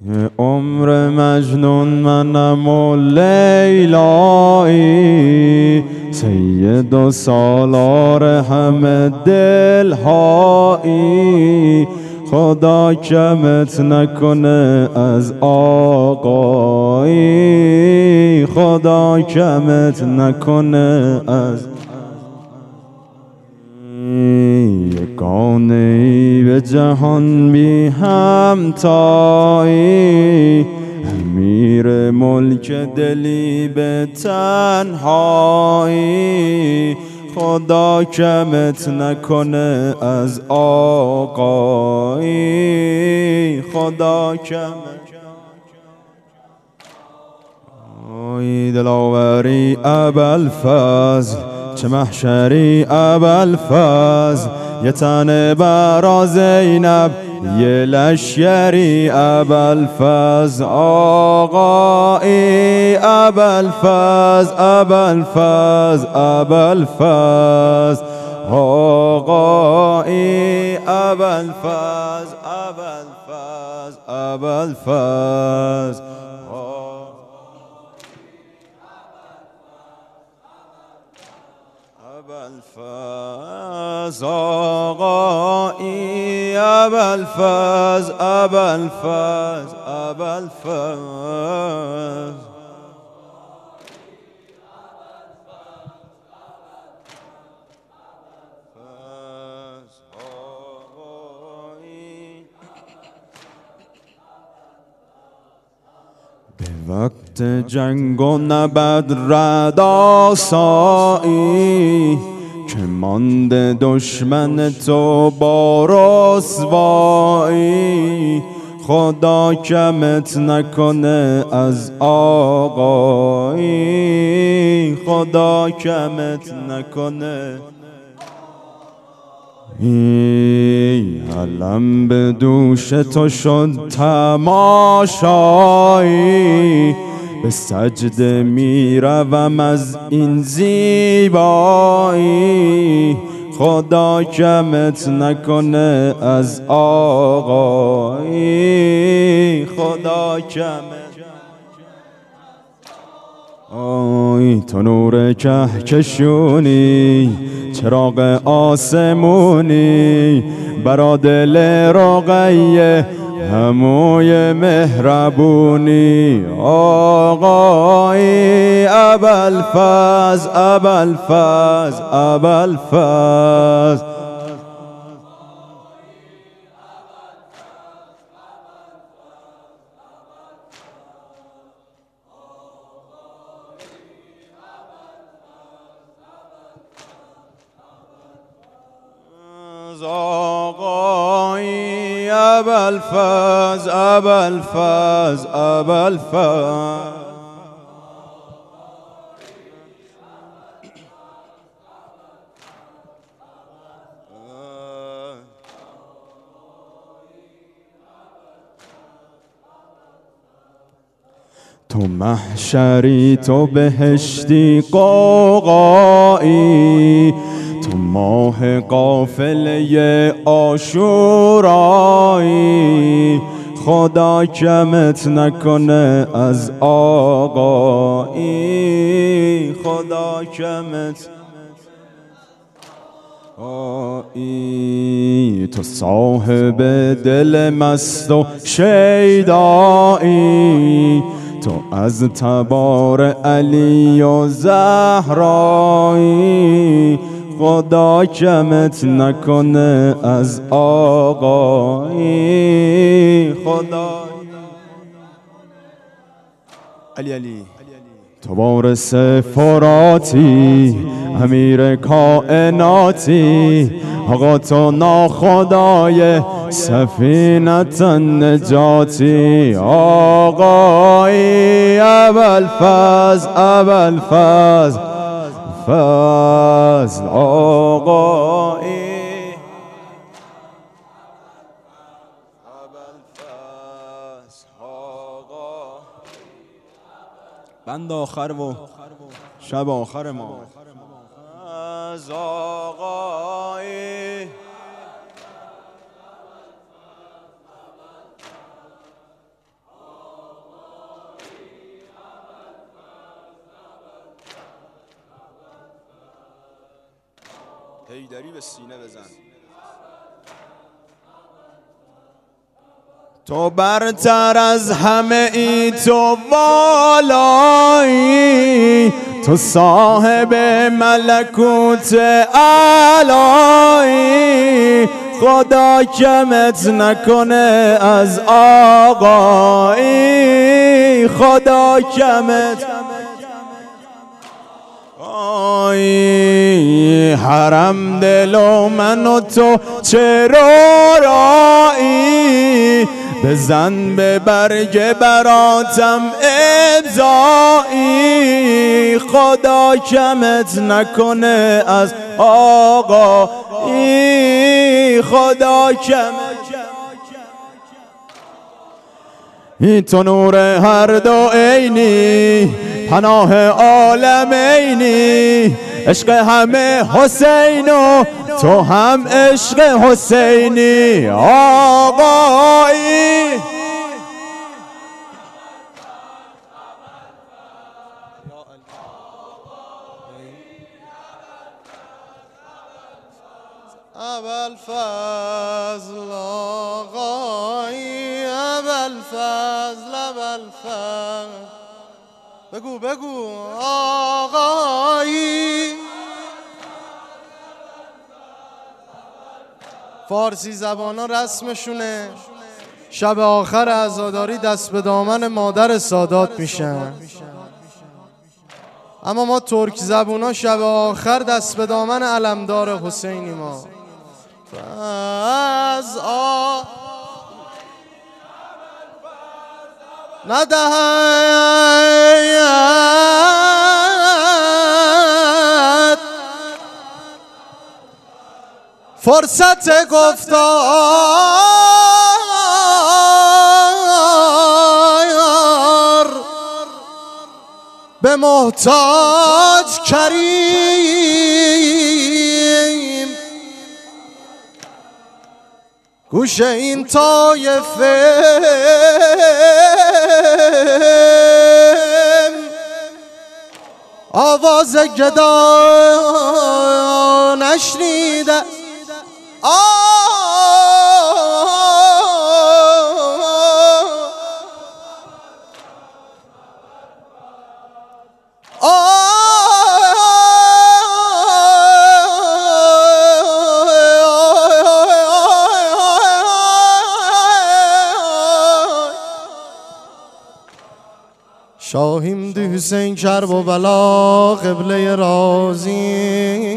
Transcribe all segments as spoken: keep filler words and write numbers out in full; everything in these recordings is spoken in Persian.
یه عمر مجنون منم و لیلایی، سید و سالار همه دلهایی. خدا کمت نکنه از آقایی، خدا کمت نکنه از یگانه ای به جهان بی همتایی، امیر ملک دلی به تنهایی. خدا کمت نکنه از آقایی، خدا کمت. آی دلاوری ابوالفضل، چه محشری ابوالفضل، یه تن برا زینب یه لشکری ابوالفضل. آقایی ابوالفضل، ابوالفضل، ابوالفضل، آقایی ابوالفضل، ابوالفضل، ابوالفضل. ابوالفضل آقایی ابوالفضل، ابوالفضل، ابوالفضل. به وقت جنگ و نبرد رد آسایی، که مانده دشمن تو با رسوایی. خدا کمت نکنه از آقایی، خدا کمت نکنه. ای علم به دوش تو شد تماشایی، به سجده می روم از این زیبایی. خدا کمت نکنه از آقایی، خدا کمت. آی تو نور کهکشونی، چراغ آسمونی، برا دل رقیه هموی مهربونی. آقای ابوالفضل، ابوالفضل، ابوالفضل. آقای ابوالفضل، ابوالفضل، ابوالفضل. تو محشری، تو بهشتی قوقایی، تو ماه قافله عاشورایی. خدا کمت نکنه از آقایی، خدا کمت. آیی تو صاحب دل مست و شیدایی، تو از تبار علی و زهرایی. خدا کمت نکنه از آقایی، خدا. علی علی تو وارث فراتی، امیر کائناتی. آقا تو ناخدای سفینت نجاتی. آقای ابوالفضل، ابوالفضل، فضل. آقای ابوالفضل آقا. بند آخر و شب آخر ما از آقای حیدری به سینه بزن. تو برتر از همه ای، تو والایی، تو صاحب ملکوت اعلایی، خدا کمت نکنه از آقایی، خدا کمت. آی حرم دلو من و تو چرا رایی، بزن به برگ براتم ابزایی، خدا کمت نکنه از آقایی، خدا کمت. تو نور هر دو عینی، پناه عالمینی، عشق همه حسین و تو هم عشق حسینی آقایی. ابوالفضل آقایی، ابوالفضل ابوالفضل، بگو بگو آقایی. فارسی زبانا رسمشونه شب آخر عزاداری دست به دامن مادر سادات میشن، اما ما ترک زبونا شب آخر دست به دامن علمدار حسینی ما. از آ ندهد فرصت گفتار به محتاج کریم، گوش این طایفه آواز گدا نشنیده. شاهیم دی حسین کرب و بلا قبله رازی،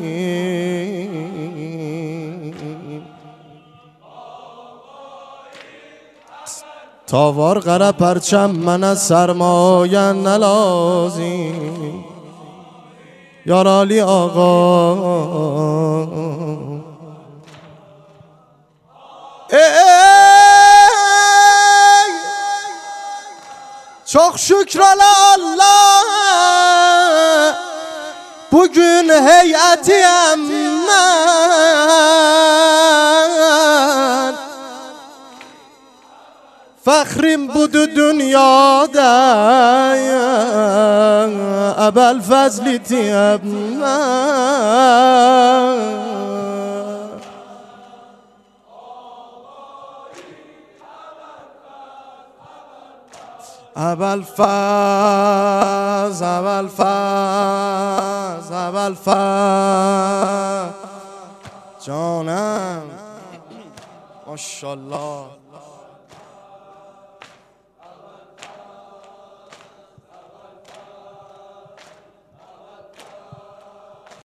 تاوار قره پرچم من از سرمایه نلازی، یارالی آقا çok şükür Allah, bugün heyetiyem ben, fakhrim budu dünyada, Ebu'l-Fazl'itiyem ben. Ebu'l-Faz, Ebu'l-Faz, Ebu'l-Faz جانم ماشاءالله.